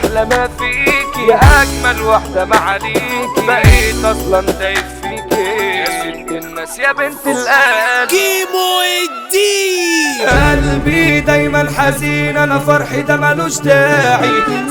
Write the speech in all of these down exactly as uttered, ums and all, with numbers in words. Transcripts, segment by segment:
احلى ما فيكي يا اجمل واحدة معاليكي، بقيت اصلا دايب فيكي يا ست الناس يا بنت القلب. كيمو الدين قلبي دايما حزين، انا فرحي ده ملوش داعي،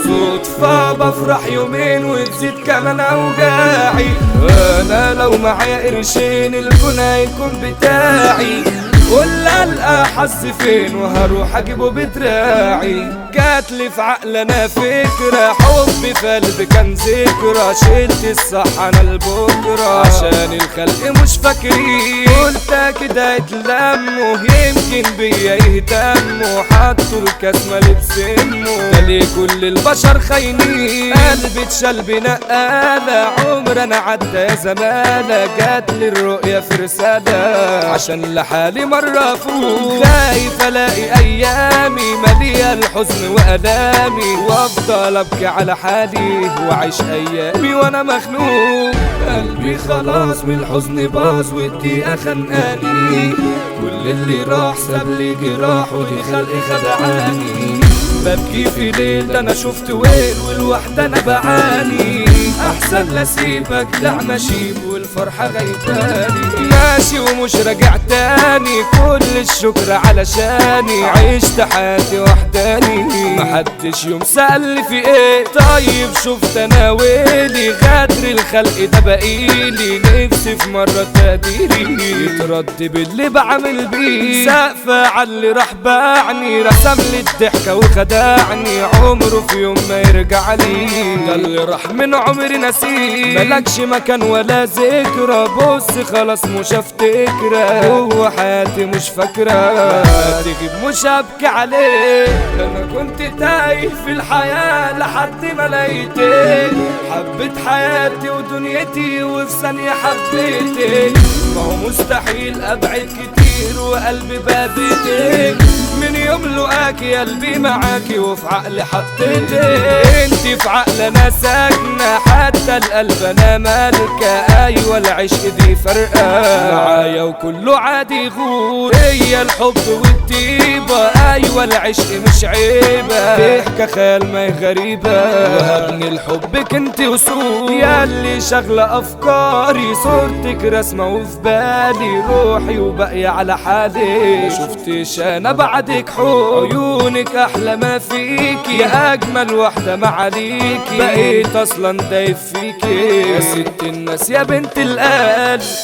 صدفة بفرح يومين وتزيد كمان اوجاعي. انا لو معايا قرشين الكون هيكون بتاعي، ولا القى حظ فين وهروح اجيبه بدراعي. جاتلي في عقلنا فكرة حبي في قلبي كان ذكرى، شلت الصح انا لبكرة عشان الخلق مش فاكرين. قلت كده اتلموا يمكن بيا يهتموا، حطوا الكاسمة بسمه ده ليه كل البشر خاينين. قلبي اتشال بنقالة عمر انا عدى يا زمانة، جاتلي الرؤية في رسالة عشان لحالي مرة فوق. خايف الاقي ايامي مالية الحزن والامي، وافضل ابكي على حالي واعيش ايامي وانا مخنوق. قلبي خلاص من الحزن باظ والدقيقة خنقاني، كل اللي راح ساب لي جراح ودي خلقي خدعاني. ببكي في ليل ده انا شفت ويل والوحدة انا بعاني، احسن لاسيبك دعم اشيب والفرحة غيباني. ماشي ومش راجع تاني كل الشكر علشاني، عشت حياتي وحداني محدش يوم سألني في ايه. طيب شفت انا ويلي غدر الخلق ده بقيلي، نفسي في مرة تقديري يترد باللي بعمل بيه. سقفة عاللي راح باعني رسم لي الضحكة وخدعني، عمره في يوم ما يرجع لي ده اللي راح من عمري نسيه. ملكش مكان ولا ذكرى بص خلاص مش هفتكرك، هو حياتي مش فاكرة تجيب مش هبكي عليه. انا كنت تايه في الحياة لحد ما لقيتك، حبيت حياتي ودنيتي وفي ثانية حبيتك. ما هو مستحيل ابعد كتير وقلبي بابتك، من يوم لقاكي قلبي معاكي وفي عقلي حطيتك. انتي في عقل انا ساكنة حتى القلب انا مالكة، ايوه العشق دي فرقة معايا وكله عادي يغور. هي الحب والطيبة ايوه العشق مش عيبة، تحكى خيال ما هي غريبة وهبني لحبك انتي وصول. ياللي شغلة افكاري صورتك رسمة وفي بالي، روحي وباقية على حالي شفتش انا بعدك حب. عيونك احلى ما فيكي يا اجمل واحدة معاليكي، بقيت اصلا دايب فيكي يا ست الناس يا بنت القلب.